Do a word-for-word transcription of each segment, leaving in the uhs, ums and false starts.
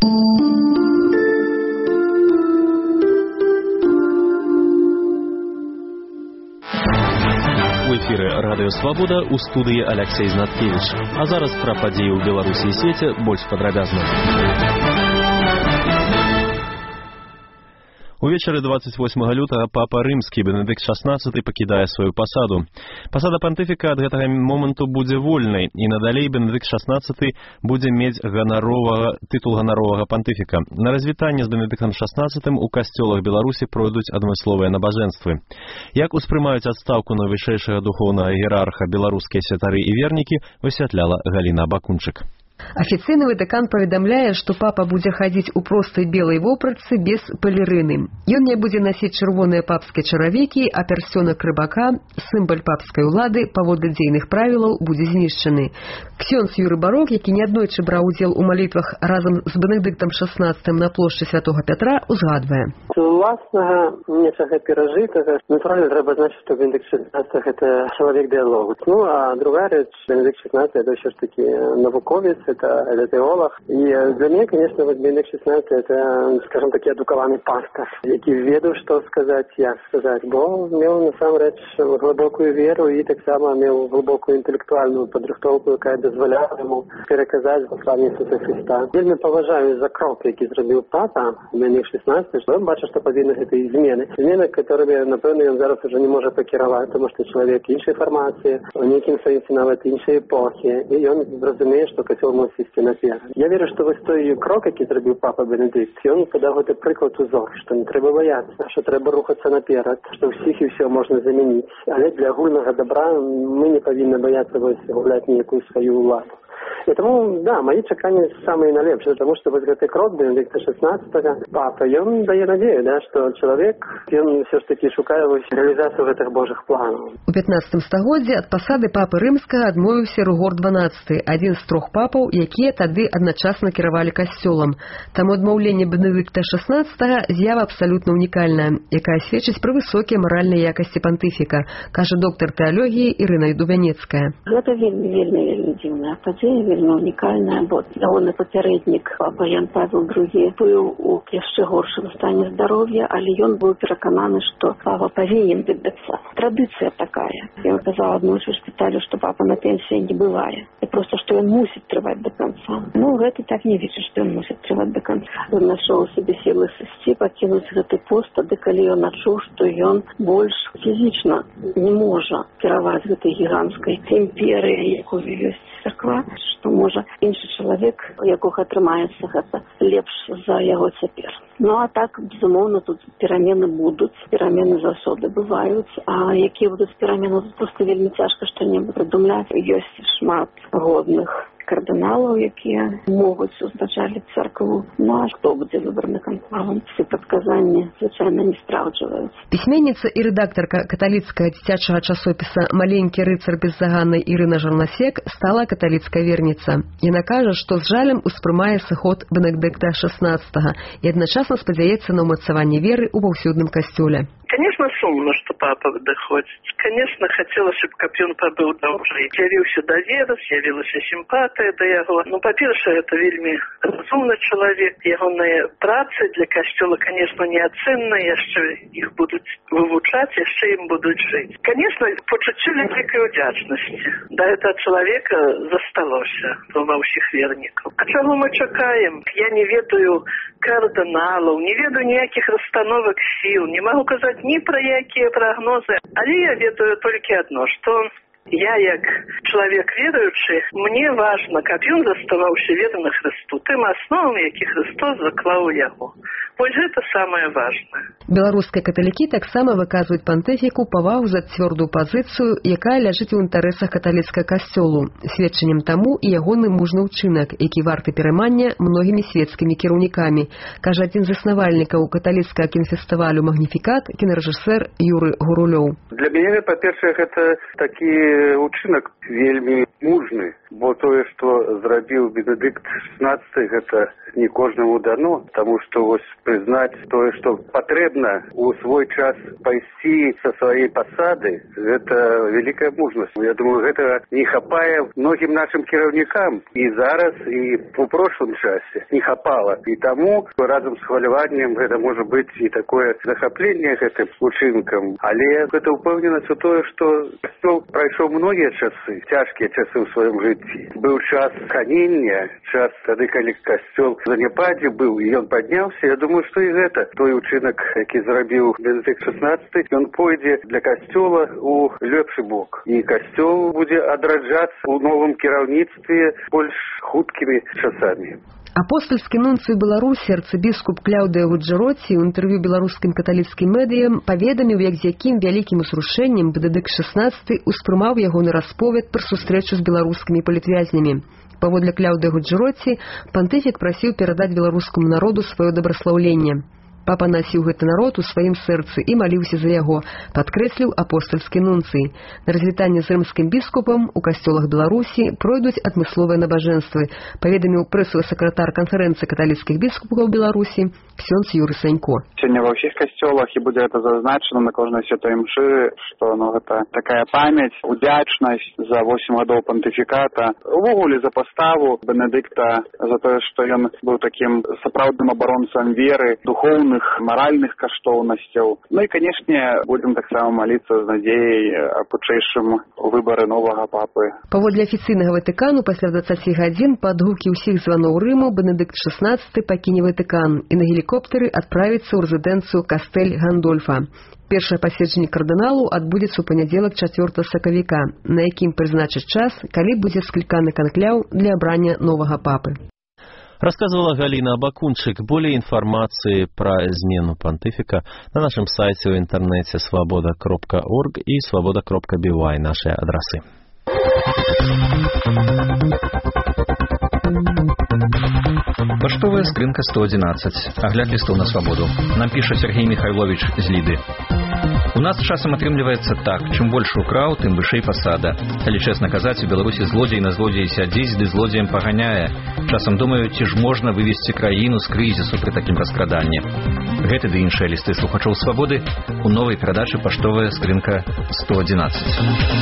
У эфіры Радыё Свабода, у студыі Аляксей Знаткевіч. А зараз пра падзеі ў Беларусі і свеце больш падрабязна. Увечары двадцать восьмага лютага папа рымскі Бенедыкт шаснаццаты пакідае сваю пасаду. Пасада пантыфіка ад гэтага моманту будзе вольнай, і надалей Бенедыкт шаснаццаты будзе мець ганаровага, тытул ганаровага пантыфіка. На развітанне з Бенедыктам шаснаццатым у касцёлах Беларусі пройдуць адмысловыя набажэнствы. Як успрымаюць адстаўку найвышэйшага духоўнага іерарха беларускія святары і вернікі, высвятляла Галіна Бакунчык. Афіцыйны Ватыкан паведамляе, што папа будзе хадзіць у простай белай вопратцы без палерыны. Ён не будзе насіць чырвоныя папскія чаравікі, а пярсёнак рыбака, сімвал папскай улады, паводле дзейных правілаў, будзе знішчаны. Ксёндз Юрый Барок, які неаднойчы браў удзел у малітвах разам з Бенедыктам шаснаццатым на плошчы Святога Пятра, узгадвае. З уласнага нечага перажытага, натуральна, трэба значыць, што Бенедыкт шаснаццаты – гэта чалавек дыялогу. Ну, а другая рэч, Бенедыкт шаснаццаты – это ўсё ж такі навуковец, это, это теолог. И для меня, конечно, вот Бенедыкт шаснаццаты это, скажем, таки адукаваны пастор, які ведаў, што сказаць, як сказаць, бо меў насамрэч глыбокую веру і таксама меў глыбокую інтэлектуальную падрыхтоўку, якая дазваляла яму пераказаць посланне Ісуса Христа. Вельмі паважаю за крок, які зрабіў папа Бенедыкт шаснаццаты, што ён бачыць, што павінны гэтыя змены. Змены, которыми, напэўна, ён зараз уже не можа пакіраваць, тому што чалавек іншай фармацыі, у нейкім сэнсе нават іншай эпохі, і ён разумее, што кацёл мусіць ісці наперад. Я веру, што вось той крок, які зрабіў папа Бенедыкт, ён падаў гэты прыклад узор, што не трэба баяцца, што трэба рухацца наперад, што ўсіх і ўсё можна замяніць. Але для агульнага добра мы не павінны баяцца вось губляць нейкую сваю ўладу. И тому, да, мои чаканні самые налепшие, потому что вот этот крок Бенедыкта шаснаццатага папа, он дае надею, да, что человек, он все ж таки шукае реализацию гэтых божых планов. У пятнадцатым стагоддзі ад пасады папы рымскага адмовіўся Рыгор дванаццаты, адзін з трох папаў, якія тады адначасна кіравалі касцёлам. Таму адмаўленне Бенедыкта шаснаццатага з'ява абсалютна унікальная, якая сведчыць пра высокія маральныя якасці пантыфіка, кажа доктар тэалогіі Ірына Дубянецкая. Гэта вельмі, вельмі, вельмі дзіўная падзея, вельмі унікальная, бо ягоны папярэднік папа Ян Павел другі быў у яшчэ горшым стане здароўя, але ён быў перакананы, што папа павінен дабяцца. Традыцыя такая. Ён казаў аднойчы ў шпіталю, што папа на пенсіі не бывае. І проста, што ён мусіць трываць да канца. Ну, гэты так не лічыць, што ён мусіць трываць да канца. Ён нашоў сабе сілы сысці, пакінуць гэты пост, тады, калі ён адчуў, што ён больш фізічна не можа кіраваць гэтай гіганцкай імперыяй, якую ёсць царква, што можа іншы чалавек, якога атрымаецца гэта лепш за яго цяпер. Ну а так, безумоўна, тут перамены будуць, перамены заўсёды бываюць, а якія будуць перамены, тут проста вельмі цяжка што-небудзь прыдумляць. Ёсць шмат годных кардыналаў, якія могуць узначаліць царкву. Ну а хто будзе выбраны канклавам? Все прадказанні звычайна не спраўджваюцца. Пісьменніца і рэдактарка каталіцкага дзіцячага часопіса «Маленькі рыцар беззаганнай» Ірына Жарнасек стала каталіцкай верніца. Яна кажа, што з жалем успрымае сыход Бенедыкта шаснаццатага і адначасна спадзяецца на ўмацаванне веры ў паўсюдным касцёле. Конечно, сумно, что папа доходит. Конечно, хотелось, чтобы Капюн побыл дольше. З'явился довера, з'явилася симпатия до его. Ну, по-перше, это вельми разумный человек. Ягоные працы для костела, конечно, неоценные. Еще их будут вывучать, еще им будут жить. Конечно, почуття великой удячности. До этого человека засталося во всех верников. А чего мы чекаем? Я не ведаю кардыналаў, не ведаю ніякіх расстановак сіл, не магу казаць ні пра якія прагнозы, але я ведаю толькі адно, што я, як чалавек веруючы, мне важна, каб ён заставаўся верны Хрысту, тым асновам, які Христос заклаў у яго. Вось гэта самае важнае. Беларускія каталікі таксама выказваюць пантыфіку павагу за цвёрдую пазіцыю, якая ляжыць у інтарэсах каталіцкага касцёлу. Сведчаннем таму і ягоны мужны ўчынак, які варты пераймання многімі свецкімі кіраўнікамі, кажа адзін з заснавальнікаў каталіцкага кінафестывалю «Магніфікат» кінарэжысэр Юры Гурулёў. Для мяне, па-першае, гэта такі ўчынак вельмі мужны. бо тое, што зрабіў Бенедыкт шестнадцаты, гэта не кожнаму дано, таму што вось прызнаць тое, што патрэбна у свой час пайсці са сваёй пасады, гэта вялікая мужнасць. Я думаю, гэтага не хапае многім нашым кіраўнікам і зараз, і у прошлым часе не хапала. І таму разам з хваляваннем гэта можа быць і такое захапленне гэтым учынкам. Але гэта ўпэўненасць у тое, што касцёл прайшоў многія часы, цяжкія часы ў сваім жыцці. Быў час ханення, час тады, калі касцёл в заняпадзе быў, і ён падняўся. Я думаю, што і гэта той учынак, які зрабіў Бенедыкт шестнадцаты, ён пойдзе для касцёла у лепшы бок. І касцёл будзе адраджацца ў новым кіраўніцтве больш хуткімі часамі. Апостольскі нунцый Беларусі арцыбіскуп Кляўдыя Гуджэроці ў інтэрв'ю беларускім каталіцкім медыям паведаміў, як з якім вялікім усрушэннем Бенедыкт шестнадцаты ўспрымаў ягоны расповед пра сустрэчу з беларускімі палітвязнямі. Паводле Кляўдыя Гуджэроці, пантыфік прасіў перадаць беларускаму народу сваё дабраслаўленне. Папа насіў гэты народ у сваім сэрцы і маліўся за яго, падкрэсліў апостальскі нунцый. На развітанне з рымскім біскупам у касцёлах Беларусі пройдуць адмысловыя набажэнствы, паведаміў прэсавы сакратар канферэнцыі каталіцкіх біскупаў Беларусі ксёндз Юрый Санько. Сёння ва ўсіх касцёлах і будзе гэта зазначана на кожнай святой мшы, што ну, гэта такая памяць, удзячнасць за восем гадоў пантыфіката, увогуле за паставу Бенедыкта, за тое, што ён быў такім сапраўдным абаронцам веры, духоўным маральных каштоўнасцяў. Ну і, канешне, будзем таксама маліцца з надзеяй аб хутчэйшым выбары новага папы. Паводле афіцыйнага Ватыкану, пасля дваццаці гадзін пад гукі ўсіх званоў Рыму Бенедыкт шестнадцаты пакіне Ватыкан і на гелікоптары адправіцца ў рэзідэнцыю Кастэль Гандольфа. Першае паседжанне кардыналу адбудзецца ў панядзелак чацвёртага сакавіка, на якім прызначыць час, калі будзе скліканы канкляў для абрання новага папы. Рассказывала Галина Абакунчик. Более информации про измену понтифика на нашем сайте в интернете свобода точка орг и свобода точка би вай, наши адресы. Поштовая скрынка сто одиннадцать. Огляд листов на свободу. Нам пишет Сергей Михайлович з Лиды. У нас часам атрымліваецца так, чым больше украў, тым вышэй пасада. Калі чэсна казаць, у Беларусі злодзей на злодзеі сядзіць, ды злодзеем паганяе. Часам думаю, ці ж можна вывесці краіну з крызісу пры такім раскраданні. Гэты ды іншыя лісты слухачоў свабоды у новай перадачы «Паштовая скрынка сто одиннадцать».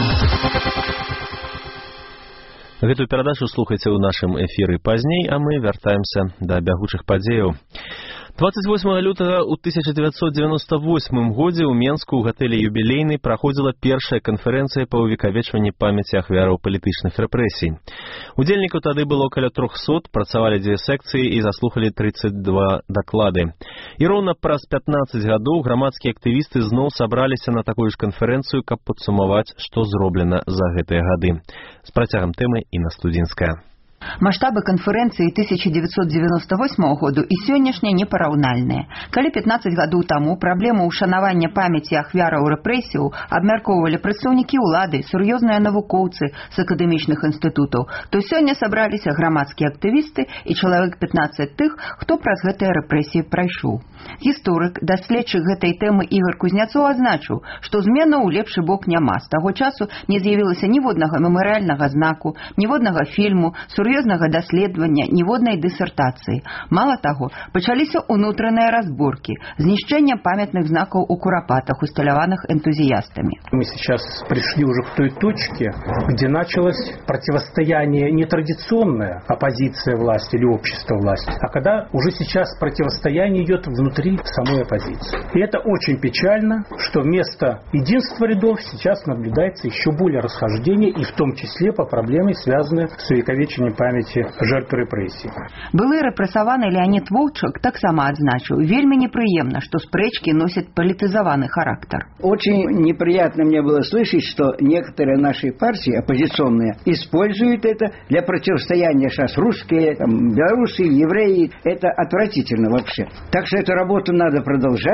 Гэтую перадачу слухайце ў нашым эфіры пазней, а мы вяртаемся да бягучых падзеяў. двадцать восьмага лютага ў тысяча дзевяцьсот девяносто восьмым годзе ў Менску ў гатэлі «Юбілейны» праходзіла першая канферэнцыя па ўвекавечванні памяці ахвяраў палітычных рэпрэсій. Удзельнікаў тады было каля трохсот, працавалі дзве секцыі і заслухалі тридцать два даклады. І роўна праз пятнаццаць гадоў грамадскія актывісты зноў сабраліся на такую ж канферэнцыю, каб падсумаваць, што зроблена за гэтыя гады. З працягам тэмы Інна Студзінская. Маштабы канферэнцыі тысяча дзевяцьсот девяносто восьмага году і сённяшняй непараўнальныя. Калі пятнаццаць гадоў таму праблему ўшанавання памяці ахвяраў рэпрэсіяў абмяркоўвалі прадстаўнікі ўлады, сур'ёзныя навукоўцы з акадэмічных інстытутаў, то сёння сабраліся грамадскія актывісты і чалавек пятнаццаць тых, хто праз гэтыя рэпрэсіі прайшоў. Гісторык, даследчык гэтай тэмы Ігор Кузняцоў адзначыў, што зменаў у лепшы бок няма. З таго часу не з'явілася ніводнага мемарыяльнага знаку, ніводнага фільму, сур'ёзнага даследавання, ніводнай дысертацыі. Мала таго, пачаліся ўнутраныя разборкі, знішчэнне памятных знакаў у курапатах, усталяваных энтузиастами. Мы сейчас пришли уже к той точке, где началось противостояние не традиционное, оппозиция власти или общество власти, а когда уже сейчас противостояние идет внутри самой оппозиции. И это очень печально, что вместо единства рядов сейчас наблюдается еще более расхождение, и в том числе по проблеме, связанной с увековечением памяти жертв репрессий. Былы рэпрэсаваны Леонид Волчак таксама адзначыў: вельмі неприемно, что спрэчки носят политизованный характер. Очень неприятно мне было слышать, что некоторые наши партии оппозиционные используют это для противостояния сейчас русские, там, белорусы, евреи. Это отвратительно вообще. Так что эту работу надо продолжать.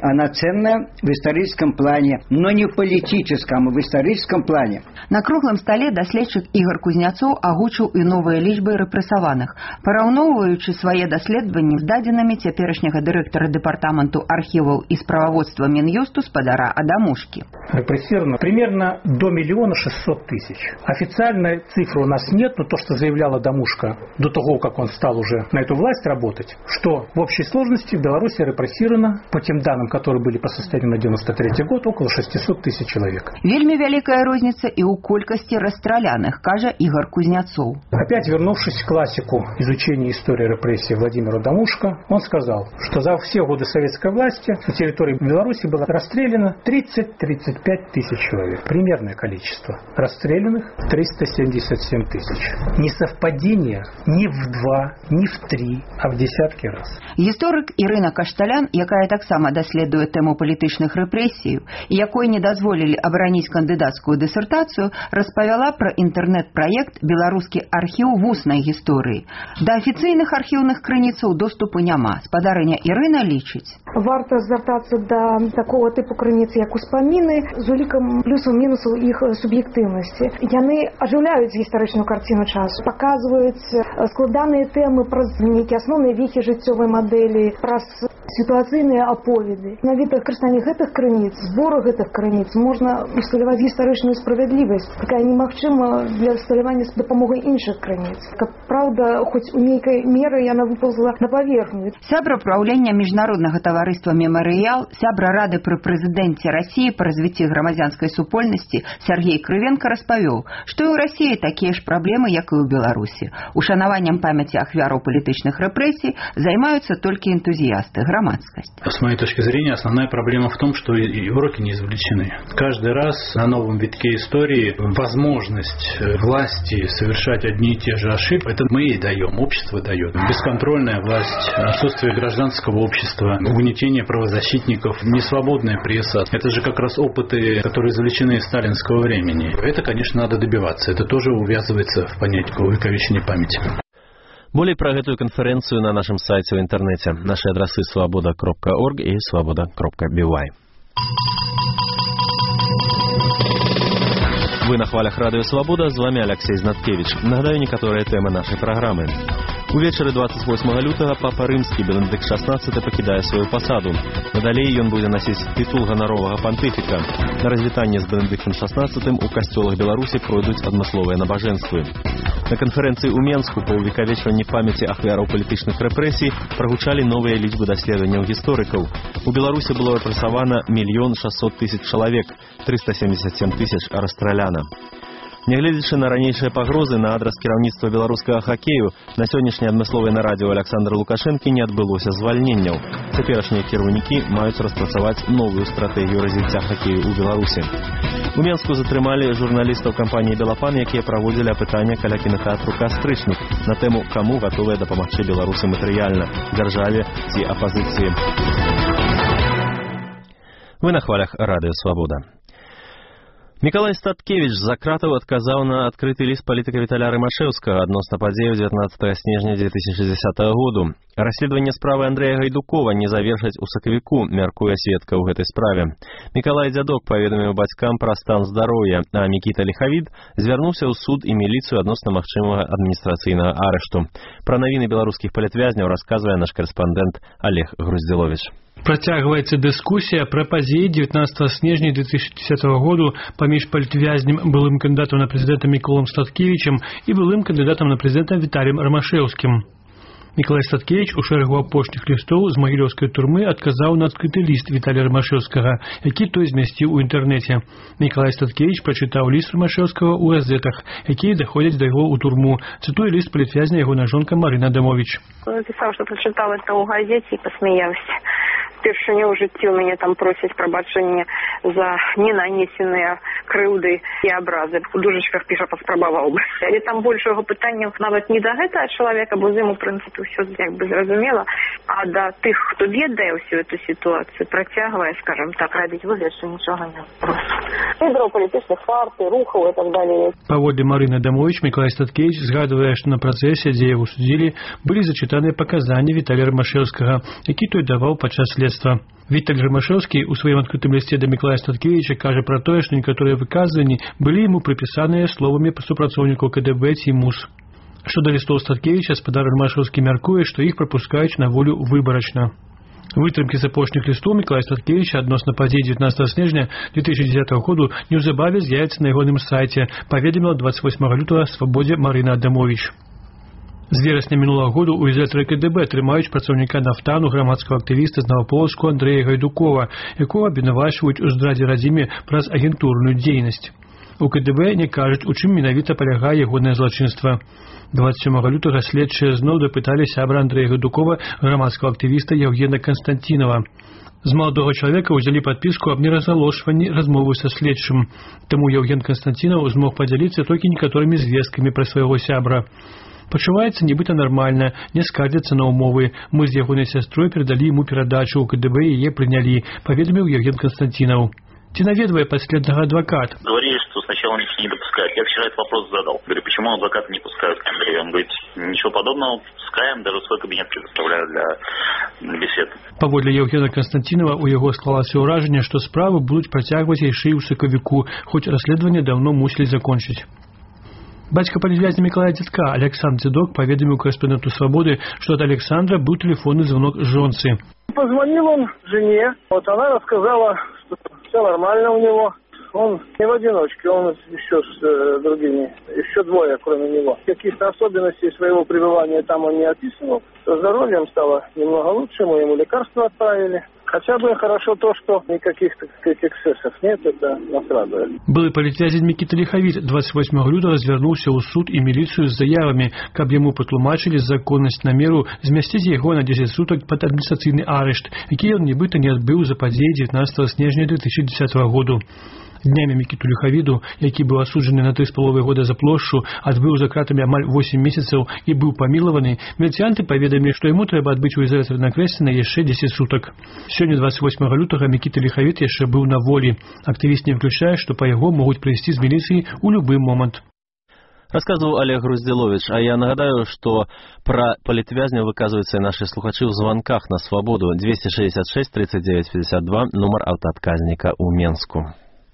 она ценная в историческом плане, но не в политическом, а в историческом плане. На круглым столе даследчык Ігор Кузнецов агучыў і новыя лічбы рэпрэсаваных, параўноўваючы свае даследаванні з дадзенымі цяперашняга дырэктара дэпартаменту архіваў і справаводства Мін'юсту спадара Адамушкі. Репрессировано примерно до миллиона шестьсот тысяч. Официальной цифры у нас нет, но то, что заявлял Адамушка до того, как он стал уже на эту власть работать, что в общей сложности в Беларуси репрессировано, по тем данным, которые были по состоянию на девяносто третий год, около шестьсот тысяч человек. Вельми великая розница и у колькости расстраляных, кажа Игорь Кузнецов. Опять вернувшись к классику изучения истории репрессий Владимиру Адамушко, он сказал, что за все годы советской власти на территории Беларуси было расстреляно тридцать-тридцать пять тысяч человек. Примерное количество. Расстрелянных триста семьдесят семь тысяч. Не совпадение ни в два, ни в три, а в десятки раз. Гісторык Ірына Кашталян, якая таксама даследуе тэму палітычных рэпрэсій, і якой не дазволілі абараніць кандыдацкую дысертацыю, распавяла пра інтэрнэт-праект «Беларускі архіў вуснай гісторыі». Да афіцыйных архіўных крыніцаў доступу няма. Спадарыня Ірына лічыць. Варта звяртацца да такого типу крыніц, як успаміны, з улікам плюсаў мінусаў іх суб'ектыўнасці. Яны ажыўляюць гістарычную карціну часу, паказваюць складаныя тэмы праз нейкія асноўныя вехі жыццёвай мадэлі, праз сітуацыйныя аповеды. Навіта карыстанне гэтых крыніц, збору гэтых крыніц можна усталяваць гістарычную справядлівасць, якая немагчыма для усталявання з дапамогай іншых крыніц. Каб праўда, хоць у нейкай меры яна выпаўзла на паверхню. Сябра праўлення міжнароднага таварыства «Мемарыял», сябра рады пры прэзідэнце Расіі па развіцці грамадзянскай супольнасці Сергей Крывенко распавёў, што і ў Расіі такія ж праблемы, як і ў Беларусі. Ушанаваннем памяці ахвяраў палітычных рэпрэсій займаюцца толькі энтузиасты, громадскость. С моей точки зрения, основная проблема в том, что и уроки не извлечены. Каждый раз на новом витке истории возможность власти совершать одни и те же ошибки, это мы ей даем, общество дает. Бесконтрольная власть, отсутствие гражданского общества, угнетение правозащитников, несвободная пресса. Это же как раз опыты, которые извлечены из сталинского времени. Это, конечно, надо добиваться. Это тоже увязывается в понятие увековечения памяти. Болей пра гэтую канферэнцыю на нашым сайце ў інтэрнэце. Нашы адрасы свабода кропка орг і свабода кропка би вай. Вы на хвалях радыё «Свабода», з вами Алексей Знаткевич. Нагадаю некаторыя тэмы нашай праграмы. Увечары двадцать восьмого лютага папа рымскі Бенедыкт шаснаццаты пакідае сваю пасаду. Надалей ён будзе насіць тытул ганаровага пантыфіка. На развітанне з Бенедыктам шаснаццатым у касцёлах Беларусі пройдуць адмысловыя набажэнствы. На канферэнцыі ў Менску па ўвекавечванні памяці ахвяраў палітычных рэпрэсій прагучалі новыя лічбы даследаванняў гісторыкаў. У Беларусі было рэпрэсавана мільён шасцьсот тысяч чалавек, трыста семьдесят семь тысяч расстраляна. Нягледзячы на ранейшыя пагрозы на адрас кіраўніцтва беларускага хакею, на сённяшняй адмысловай нарадзе ў Александра Лукашэнкі не адбылося звальненняў. Цяперашнія кіраўнікі маюць распрацаваць новую стратэгію развіцця хакею ў Беларусі. У Менску затрымалі журналістаў кампаніі «Белапан», якія праводзілі апытанне каля кінатэатру «Кастрычнік» на тэму, каму гатовыя дапамагчы беларусы матэрыяльна, дзяржаве ці апазіцыі. Вы на хвалях радыё «Свабода». Мікалай Статкевіч з-за кратаў адказаў на адкрыты ліст палітыка Віталя Рымашэўскага адносна падзеяў дзевятнаццатага снежня две тысячи десятого году. Расследаванне справы Андрэя Гайдукова не завершаць у сакавіку, мяркуе сведка ў гэтай справе. Мікалай Дзядок паведаміў бацькам пра стан здароўя, а Мікіта Ліхавід звярнуўся ў суд і міліцыю адносна магчымага адміністрацыйнага арышту. Пра навіны беларускіх палітвязняў расказвае наш карэспандэнт Олег Груздзіловіч. Працягваецца дыскусія пра падзеі дзевятнаццатага снежня две тысячи десятого году паміж палітвязнем, былым кандыдатам на прэзідэнта Міколам Статкевічам і былым кандыдатам на прэзідэнта Віталіем Рымашэўскім. Мікалай Статкевіч у шэрагу апошніх лістоў з магілёўскай турмы адказаў на адкрыты ліст Віталія Рымашэўскага, які той змясціў у інтэрнэце. Мікалай Статкевіч прачытаў ліст Рымашэўскага ў газетах, якія даходзяць да яго ў турму. Цытуе ліст палітвязня ягоная жонка Марына Адамович. Написал, что прочитал это у газете и посмеялся. Впершыню ў жыцці ў мяне там просяць прабачэння за ненанесеныя крыўды і абразы. У дужачках піша паспрабаваў бы. Але там больш яго пытанняў нават не да гэтага чалавека, бо з ім у прынцыпе ўсё як бы зразумела, а да тых, хто ведае ўсю эту сітуацыю, працягвае, скажам так, рабіць выгляд, што нічога не проста. лідараў палітычных партый, рухаў і так далее. Паводле Марыны Адамович, Мікалай Статкевіч згадвае, што на працэсе, дзе яго судзілі, былі зачытаныя паказанні Віталія Рамашэўскага, які той даваў падчас следства. Віталь Рамашэўскі у сваім адкрытым лісце да Мікалая Статкевіча кажа пра тое, што некаторыя выказванні былі яму прыпісаныя словамі супрацоўнікаў ка дэ бэ ці МУС. Што да лістоў Статкевіча, спадар Рамашэўскі мяркуе, што іх прапускаюць на волю выбарачна. Вытрымкі з апошніх лістоў Мікалая Статкевіча адносна падзей дзевятнаццатага снежня две тысячи дзесятого году неўзабаве з'явіцца на ягоным сайце, паведаміла двадцать восьмого лютага Свабодзе Марына Адамович. З верасня мінулага году ў ізалятары ка дэ бэ трымаюць працаўніка нафтану, грамадскага актывіста з Новаполацку Андрэя Гайдукова, якога абвінавачваюць у здрадзе радзіме праз агентурную дзейнасць. У ка дэ бэ не кажуць, у чым менавіта палягае ягонае злачынства. двадцать сёмага лютага следчыя зноў дапыталі сябра Андрэя Гайдукова, грамадскага актывіста Евгена Константинова. З маладога чалавека ўзялі падпіску аб неразгалошванні размовы са следчым. Таму Евген Константинов змог падзяліцца толькі некаторымі звесткамі пра свайго сябра. Пачуваецца нібыта нармальна, не скардзяцца на умовы. Мы з ягонай сястрой перадалі яму перадачу, у ка дэ бэ яе прынялі, паведаміў Евген Константинов. Ці наведвае падследнага адвокат? Говорили, что сначала не допускают. Я вчера этот вопрос задал. Говорю, почему адвоката не пускают к Андрею? Он говорит, ничего подобного, пускаем, даже свой кабинет предоставляю для бесед. Паводле Евгена Константинова у яго склалася ўражанне, што справы будуць працягваць яшчэ і ў сакавіку, хоць расследаванне даўно мусілі закончыць. Бацька палітвязня Мікалая Дзядка Александр Дзядок паведаміў корэспонденту «Свободы», што ад Александра быў тэлефонны звонок жонцы. Позвонил он жене, вот она рассказала, что все нормально у него. Он не в одиночке, он еще с э, другими, еще двое, кроме него. Каких-то особенностей своего пребывания там он не описывал. Со здоровьем стало немного лучше, мы ему лекарства отправили. Хотя бы хорошо то, что никаких таких эксцессов нет, это нас радует. Былы палітвязень Мікіта Ліхавіт двадцать восьмого лютага звярнуўся ў суд і міліцыю з заявамі, каб яму патлумачылі законнасць намеру змясціць яго на дзесяць сутак пад адміністрацыйны арышт, які ён нібыта не адбыў за падзеі дзевятнаццатага снежня две тысячи десятого году. Днямі Мікіту Ліхавіду, які быў асуджаны на тры з паловай года за плошчу, адбыў за кратамі амаль восемь месяцаў і быў памілаваны, міліцыянты паведамілі, што яму трэба адбыць у ізалятары на Крэсціна яшчэ дзесяць сутак. Сёння двадцать восьмого лютага Мікіта Ліхавіт яшчэ быў на волі. Актывіст не выключае, што па яго могуць прыйсці з міліцыі ў любы момант. Рассказывал Олег Груздилович, а я нагадаю, что про политвязня выказываются наши слухачи в звонках на Свободу двести шестьдесят шесть тридцать девять пятьдесят два, номер автоотказника у Менску.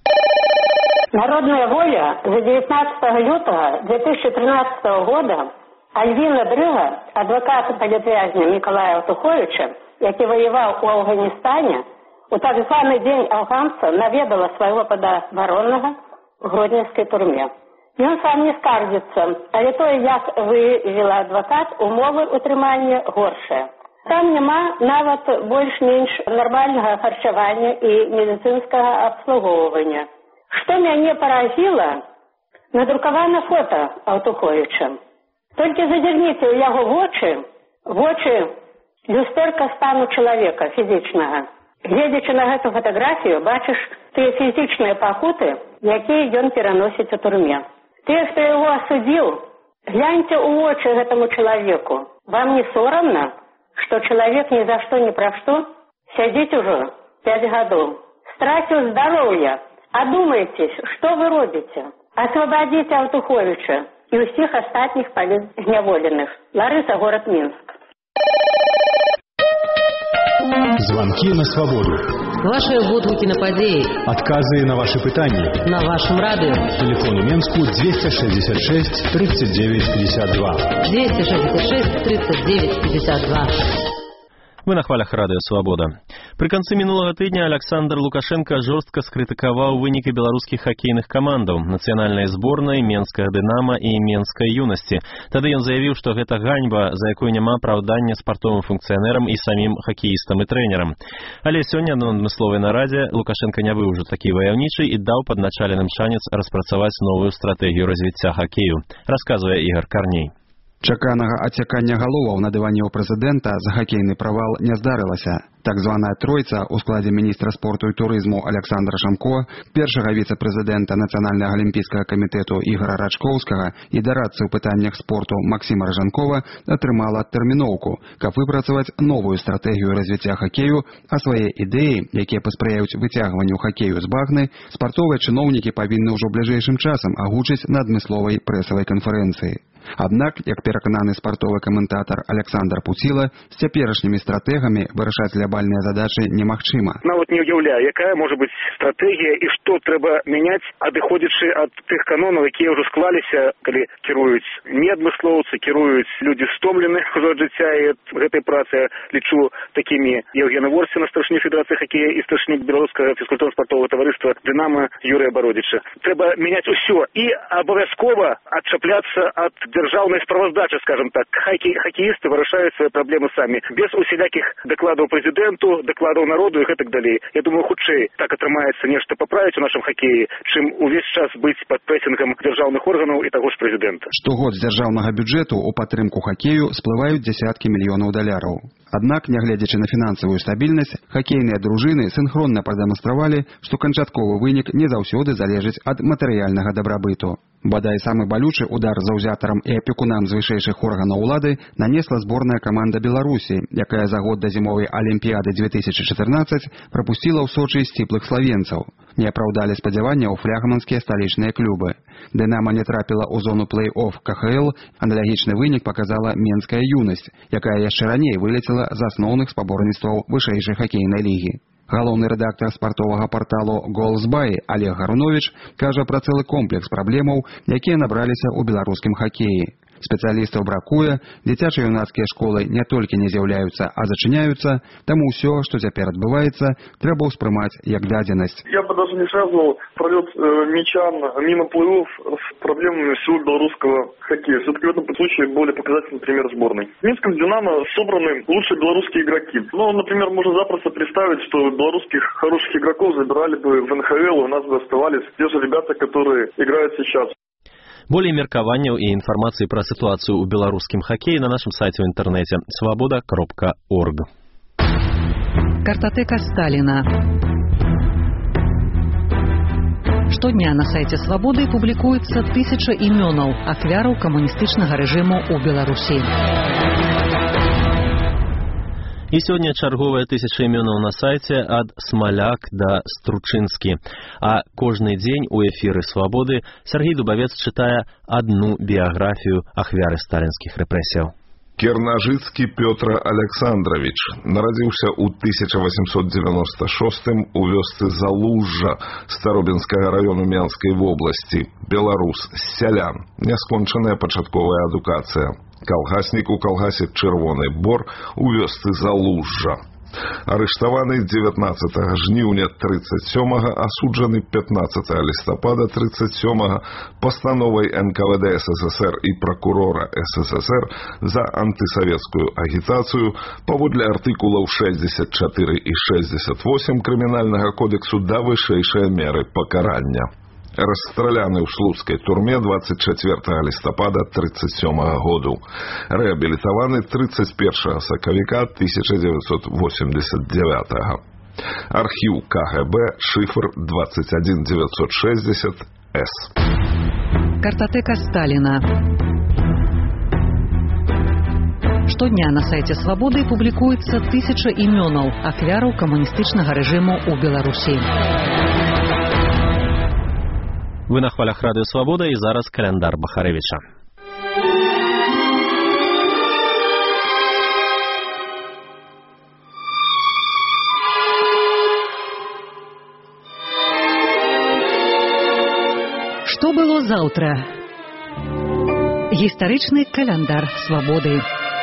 Народная воля за девятнадцатого лютого две тысячи тринадцатого года Альвина Дрыга, адвокат палітвязня Миколая Алтуховича, який воевал у Афганистане, у так званый день афганца наведала своего подоборонного в Гродненской турме. І он сам не скардзіцца, але тое, як выявіла адвакат, умовы утрымання горшыя. Там няма нават больш-менш нармальнага харчавання і медыцынскага абслугоўвання. Што мяне паразіла, надрукавана фота Алтуховича. Толькі зазірніце ў яго вочы, вочы люстэрка стану чалавека фізічнага. Гледзячы на гэту фатаграфію, бачыш тыя фізічныя пакуты, якія ён пераносіць у турме. Тыя, хто яго асудзіў, гляньце ў вочы гэтаму чалавеку. Вам не сорамна, што чалавек ні за што, ні пра што сядзіць ужо пяць гадоў, страціў здароўе. Адумайтесь, што вы робіце? Асвабадзіце Алтуховича і ўсіх астатніх палітзняволеных. Ларыса, город Минск. Звонки на Свободу. Ваши водгуки на падеи. Отказы на ваши пытания. На вашем радио. Телефон у Менску двести шестьдесят шесть тридцать девять пятьдесят два. двести шестьдесят шесть тридцать девять пятьдесят два. Мы на хвалях радыё «Свабода». Пры канцы мінулага тыдня Александр Лукашенко жорстка скрытыкаваў вынікі беларускіх хакейных камандаў, нацыянальнай зборнай, Менскага «Дынамо» і Менскай «Юнасці». Тады ён заявіў, што гэта ганьба, за якую няма апраўдання спартовым функцыянерам і самім хакеістам і трэнерам. Але сёння на адмысловай нарадзе Лукашенко не быў ужо такі ваяўнічы і даў падначаленым шанец распрацаваць новую стратэгію развіцця хакею, расказвае Ігор Карней. Чаканага адцякання галоваў на дыване ў прэзідэнта за хакейны правал не здарылася. Так званая тройца ў складзе міністра спорту і турызму Александра Шамко, першага віцэ-прэзідэнта Нацыянальнага алімпійскага камітэту Ігора Рачкоўскага і дарадцы ў пытаннях спорту Максіма Ражанкова атрымала адтэрміноўку, каб выпрацаваць новую стратэгію развіцця хакею, а свае ідэі, якія паспрыяюць выцягванню хакею з багны, спартовыя чыноўнікі павінны ўжо бліжэйшым часам агучыць на адмысловай прэсавай канферэнцыі. Аднак, як перакананы спартовы каментатар Александр Пуціла, з цяперашнімі стратэгамі вырашаць глобальныя задачы немагчыма. Нават не ўяўляю, якая можа быць стратэгія і што трэба мяняць, адыходзячы ад тых канонаў, якія ўжо склаліся, калі кіруюць не адмыслоўцы, кіруюць людзі стомлены ўжо ад жыцця і ад гэтай працы. Лічу такімі Евгена Ворсіна, старшыню Федэрацыі хакея і старшыню беларускага фізкультурна-спартовага таварыства «Дынамо» Юрыя Бародзіча. Трэба мяняць усё і абавязкова адчапляцца ад державной справаздачи, скажем так. Хаки, хоккеисты вырашают свои проблемы сами. Без усяляких докладов президенту, докладов народу и так далее. Я думаю, худшей так атрымаецца нешта поправить у нашем хоккее, чем увесь час быть под прессингом державных органов и того же президента. Штогод з дзяржаўнага бюджэту у падтрымку хоккею сплываюць дзясяткі мільёнаў даляраў. Аднак, нягледзячы на фінансавую стабільнасць, хакейныя дружыны синхронна прадэманстравалі, што канчатковы вынік не заўсёды залежыць ад матэрыяльнага дабрабыту. Бадай самы балючы удар заўзятарам і апекунам з вышэйшых органаў улады нанесла зборная каманда Беларусі, якая за год да зімовай алімпіяды две тысячи чатырнаццаць прапусціла ў Сочы сціплых славенцаў. Не апраўдалі спадзяванняў флягманскія сталічныя клубы. Дынамо не трапіла ў зону плэй-офф ка ха эл, аналагічны вынік паказала Менская юнасць, якая яшчэ раней вылецела з асноўных спаборніцтваў вышэйшай хакейнай лігі. Галоўны рэдактар спартовага парталу «Голсбай» Олег Гарунович кажа пра цэлы комплекс праблемаў, якія набраліся ў беларускім хакеі. Спецыялістаў бракуе, дзіцяча-юнацкія школы не толькі не з'яўляюцца, а зачыняюцца, таму ўсё, што цяпер адбываецца, трэба ўспрымаць як дадзенасць. Я бы даже не связывал пролет э, мяча мимо плей-офф с проблемами всего белорусского хоккея. Все-таки в этом случае более показательный пример сборной. В Минском «Динамо» собраны лучшие белорусские игроки. Ну, например, можно запросто представить, что белорусских хороших игроков забирали бы в эн ха эл, и у нас бы оставались те же ребята, которые играют сейчас. Болей меркаванняў і інфармацыі пра сітуацыю ў беларускім хакеі на нашым сайце ў інтэрнэце свабода кропка орг. Картатэка Сталіна. Штодня на сайце «Свабоды» публікуецца тысяча імёнаў ахвяраў камуністычнага рэжыму ў Беларусі. І сёння чарговая тысяча імёнаў на сайце ад Смаляк да Стручынскі. А кожны дзень у эфіры «Свабоды» Сергей Дубавец чытае адну біяграфію ахвяры сталінскіх рэпрэсіяў. Кернажыцкі Пётр Александрович нарадзіўся ў тысяча восемьсот девяносто шостым у вёсцы Залужжа Старобінскага раёну Менскай вобласці. Беларус, сялян, няскончаная пачатковая адукацыя. Калгаснік у калгасе «Чырвоны бор» у вёсцы Залужжа. Арыштаваны дзевятнаццатага жніўня тридцать сёмага, асуджаны пятнаццатага лістапада тридцать сёмага пастановай эн ка вэ дэ эс эс эс эр і пракурора эс эс эс эр за антысавецкую агітацыю паводле артыкулаў шэсцьдзесят чатыры і шэсцьдзесят восемь крымінальнага кодексу да вышэйшай меры пакарання. Расстраляны ў слуцкай турме двадцать чацвёртага лістапада тридцать сёмага году. Рэабілітаваны тридцать першага сакавіка тысяча девятьсот восемьдесят девятага. Архіў ка гэ бэ, шифр двадцать один девятьсот шестьдесят эс. Картатэка Сталіна. Штодня на сайце «Свабоды» публікуецца тысяча імёнаў ахвяраў камуністычнага рэжыму ў Беларусі. Вы на хвалях радыё «Свабода» і зараз каляндар Бахарэвіча. Што было заўтра? Гістарычны каляндар «Свабоды».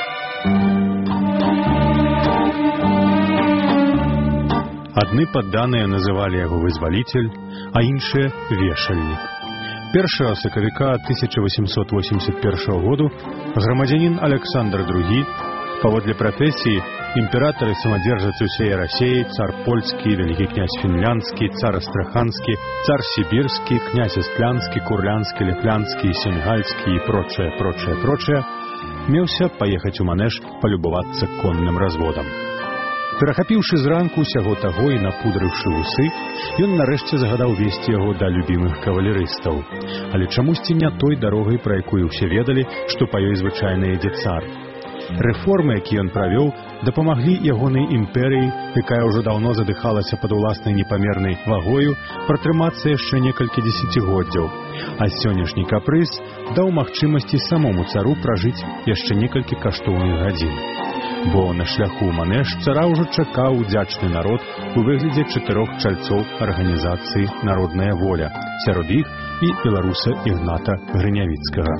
Адны падданыя называлі яго вызваліцель, а іншыя вешальнік. Першага сакавіка тысяча восемьсот восемьдесят первого году грамадзянін Александр другі, паводле прафесіі імператар і самадзержац усей Расіі, цар польскі, вялікі князь фінляндскі, цар астраханскі, цар сібірскі, князь эстлянскі, курлянскі, ліфлянскі, сенгальскі і прочае, прочае, прочае, меўся паехаць у Манеж палюбавацца конным разводам. Перахапіўшы зранку усяго таго і напудрыўшы вусы, ён нарэшце загадаў весці яго да любімых кавалерыстаў. Але чамусьці не той дарогай, пра якую ўсе ведалі, што па ёй звычайна ідзе цар. Рэформы, якія ён правёў, дапамаглі ягонай імперыі, якая ўжо даўно задыхалася пад уласнай непамернай вагою, пратрымацца яшчэ некалькі дзесяцігоддзяў. А сённяшні капрыз даў магчымасці самому цару пражыць яшчэ некалькі каштоўных гадзін. Бо на шляху манеж цара ўжо чакаў удзячны народ у выглядзе чатырох чальцоў арганізацыі «Народная воля», сярод іх і беларуса Ігната Грынявіцкага.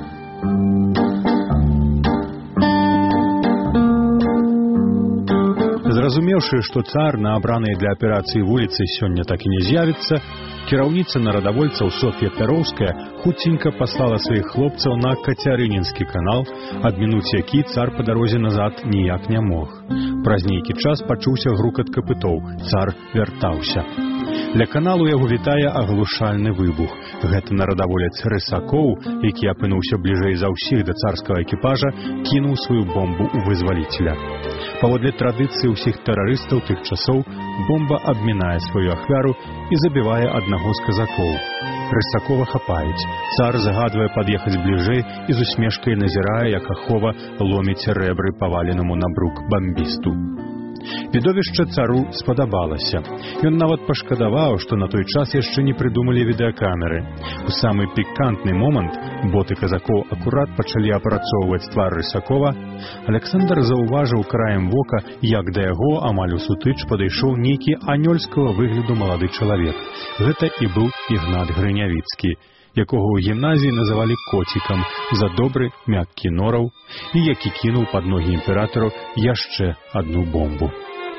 Зразумеўшы, што цар на абранай для аперацыі вуліцы сёння так і не з'явіцца, кіраўніца нарадавольцаў Соф'я Пяроўская хуценька паслала сваіх хлопцаў на Кацярынінскі канал, абмінуць які цар па дарозе назад ніяк не мог. Праз нейкі час пачуўся грукат капытоў. Цар вяртаўся. Ля каналу яго вітае аглушальны выбух. Гэта нарадаволец Рысакоў, які апынуўся бліжэй за ўсіх да царскага экіпажа, кінуў сваю бомбу ў вызваліцеля. Паводле традыцыі ўсіх тэрарыстаў тых часоў, бомба абмінае сваю ахвяру і забівае аднаго з казакоў. Рысакова хапаюць. Цар загадвае пад'ехаць бліжэй і з усмешкай назірае, як ахова ломіць рэбры паваленаму на брук бамбісту. Відовішча цару спадабалася. Ён нават пашкадаваў, што на той час яшчэ не прыдумалі відэакамеры. У самы пікантны момант боты казакоў акурат пачалі апрацоўваць твар Рысакова. Аляксандр заўважыў краем вока, як да яго амаль усутыч падышоў нейкі анёльскага выгляду малады чалавек. Гэта і быў Ігнат Грынявіцкі, якога ў гімназіі называлі коцікам за добры мяккі нораў і які кінуў пад ногі імператару яшчэ адну бомбу.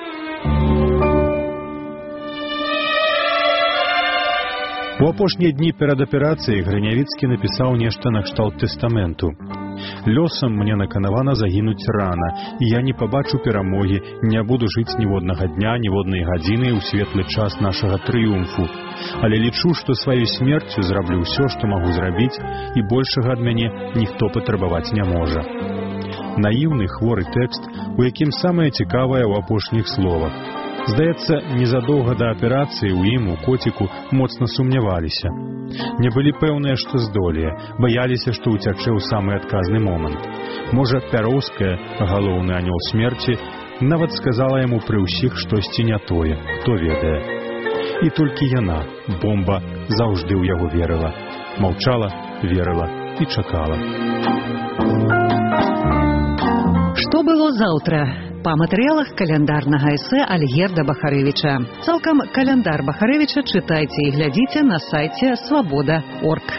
У апошнія дні перад аперацыяй Грынявіцкі напісаў нешта накшталт тэстаменту. «Лёсам мне наканавана загінуць рана, і я не пабачу перамогі, не буду жыць ніводнага дня, ніводнай гадзіны ў светлы час нашага трыумфу. Але лічу, што сваёй смерцю зраблю ўсё, што магу зрабіць, і большага ад мяне ніхто патрабаваць не можа». Наіўны хворы тэкст, у якім самае цікавае ў апошніх словах. Здаецца, незадоўга да аперацыі ў ім, у коціку, моцна сумняваліся. Не былі пэўныя, што здолее, баяліся, што ўцячэ ў самы адказны момант. Можа, Пяроўская, галоўны анёл смерці, нават сказала яму пры ўсіх штосьці не тое, хто ведае. І толькі яна, бомба, заўжды ў яго верыла. Маўчала, верыла і чакала. Што было заўтра? Па матэрыялах каляндарнага эсэ Альгерда Бахарэвіча. Цалкам каляндар Бахарэвіча чытайце і глядзіце на сайце свабода точка орг.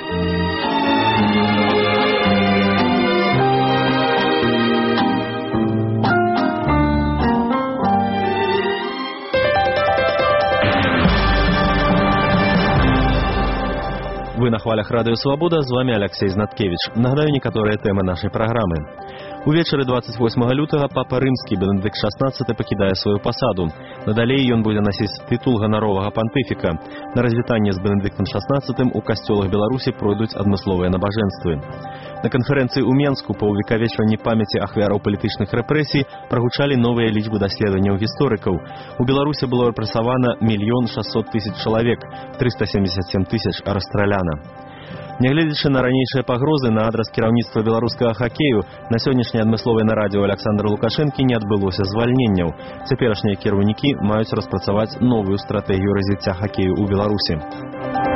Вы на хвалях радыё «Свабода», з вами Алексей Знаткевич. Нагадаю некаторыя тэмы нашай праграмы. Увечары двадцать восьмага лютага папа рымскі Бенедыкт шаснаццаты пакідае сваю пасаду. Надалей ён будзе насіць тытул ганаровага пантыфіка. На развітанне з Бенедыктам шаснаццатым у касцёлах Беларусі пройдуць адмысловыя набажэнствы. На канферэнцыі ў Менску па ўвекавечванні памяці ахвяраў палітычных рэпрэсій прагучалі новыя лічбы даследаванняў гісторыкаў. У Беларусі было рэпрэсавана мільён шасцьсот тысяч чалавек, трыста семьдесят семь тысяч расстраляна. Нягледзячы на ранейшыя пагрозы на адрас кіраўніцтва беларускага хакею, на сённяшняй адмысловай нарадзе ў Аляксандра Лукашэнкі не адбылося звальненняў. Цяперашнія кіраўнікі маюць распрацаваць новую стратэгію развіцця хакею ў Беларусі.